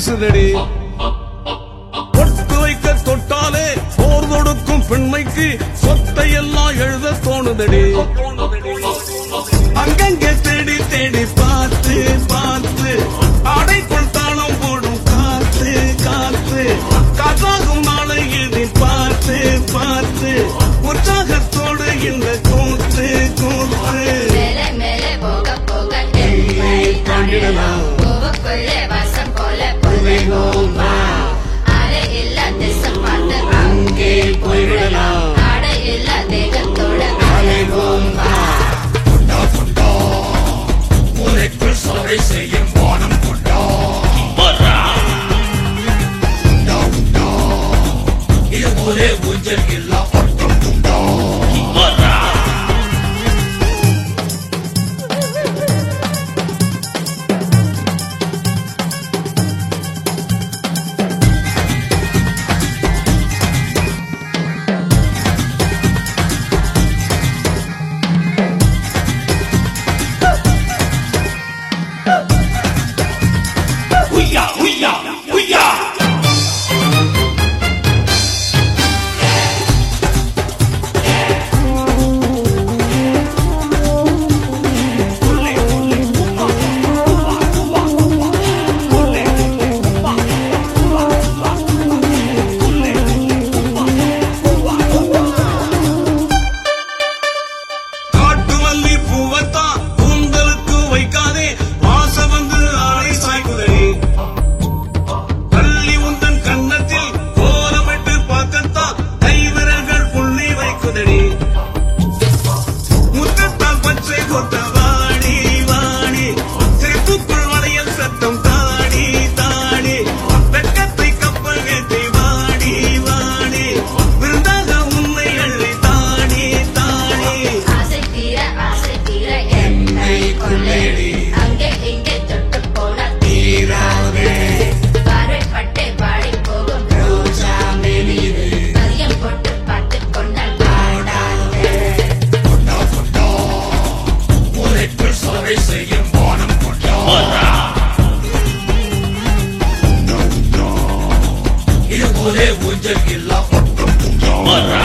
வீசுதடி. பொட்டு வைக்க தொட்டாலே போர் தொடுக்கும் பெண்மைக்கு சொத்தை எல்லாம் எழுத தோணுதடி. அங்கங்கே தேடி தேடி பார்த்து பார்த்து அடைக்குள் தாளம் போடும் காத்து காத்து காத்தாகும் நாளை எதிர் பார்த்து பார்த்து உற்சாகத்தோடு இந்த கூத்து கூத்து மேலே போக போக எம்மை தாண்டிடலாம். பூவுக்குள்ளே வாசம் போல புதைவோம் ஆடை இல்ல திசை பார்த்து அங்கே போய்விடலாம். ஆடை இல்ல தேகத்தோட அலைவோம் சபை செய்யும் வானம் கொண்டா இது ஒரே ஊஞ்சல் இல்லா பட்டம் உண்டா. ஊஞ்சல் இல்லா பட்டம் உண்டா.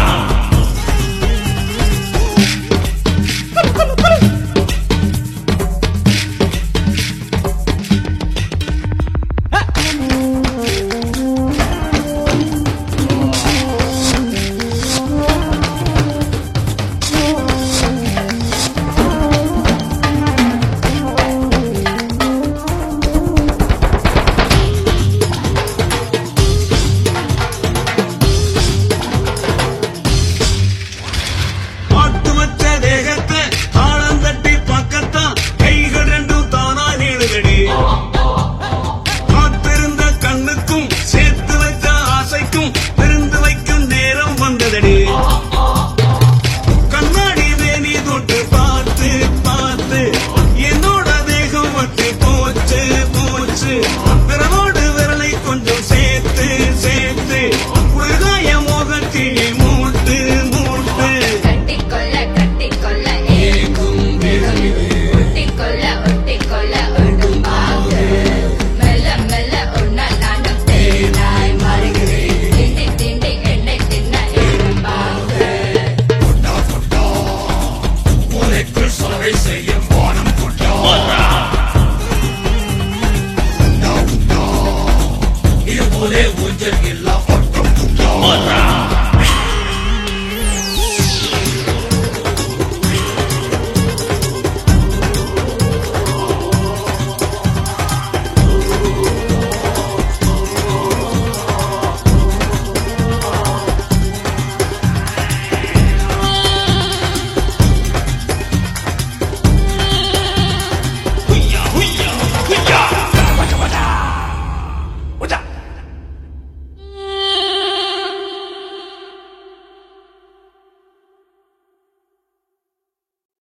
இது ஒரே ஊஞ்சல் இல்லா பட்டம் உண்டா.